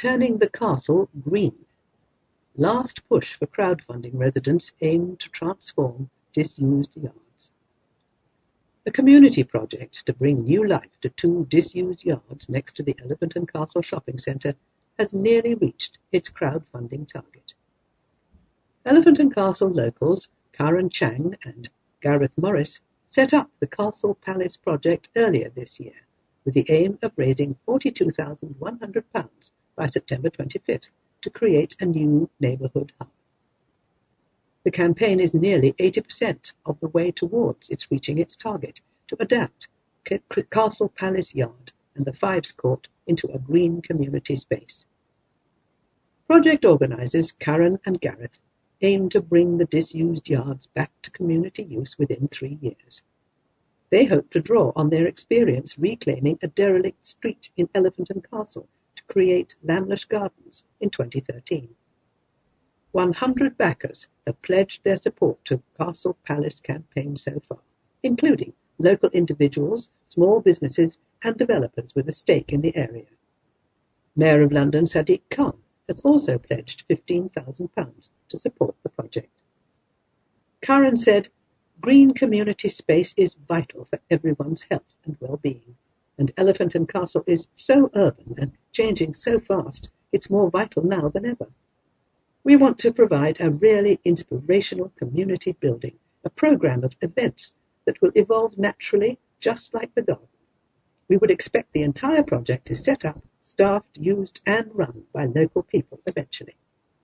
Turning the Castle Green. Last push for crowdfunding residents aimed to transform disused yards. A community project to bring new life to 2 disused yards next to the Elephant and Castle shopping centre has nearly reached its crowdfunding target. Elephant and Castle locals Karen Chang and Gareth Morris set up the Castle Palace project earlier this year with the aim of raising £42,100 by September 25th to create a new neighbourhood hub. The campaign is nearly 80% of the way towards reaching its target to adapt Castle Palace Yard and the Fives Court into a green community space. Project organisers Karen and Gareth aim to bring the disused yards back to community use within 3 years. They hope to draw on their experience reclaiming a derelict street in Elephant and Castle to create Lamlash Gardens in 2013. 100 backers have pledged their support to Castle Palace campaign so far, including local individuals, small businesses and developers with a stake in the area. Mayor of London Sadiq Khan has also pledged £15,000 to support the project. Karen said, "Green community space is vital for everyone's health and well-being, and Elephant and Castle is so urban and changing so fast, it's more vital now than ever. We want to provide a really inspirational community building, a programme of events that will evolve naturally, just like the garden. We would expect the entire project is set up, staffed, used and run by local people eventually.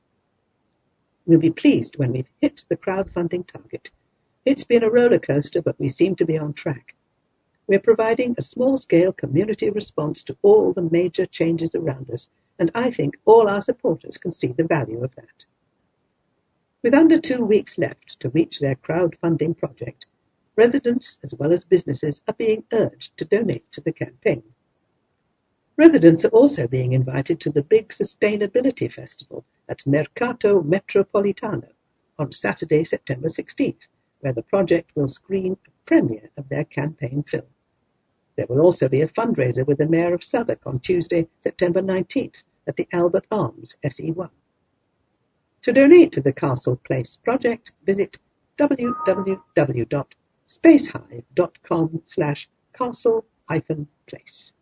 We'll be pleased when we've hit the crowdfunding target. It's been a roller coaster, but we seem to be on track. We're providing a small-scale community response to all the major changes around us, and I think all our supporters can see the value of that." With under 2 weeks left to reach their crowdfunding project, residents as well as businesses are being urged to donate to the campaign. Residents are also being invited to the big Sustainability Festival at Mercato Metropolitano on Saturday, September 16th, where the project will screen a premiere of their campaign film. There will also be a fundraiser with the Mayor of Southwark on Tuesday, September 19th at the Albert Arms, SE1. To donate to the Castle Place project, visit www.spacehive.com/castle-place.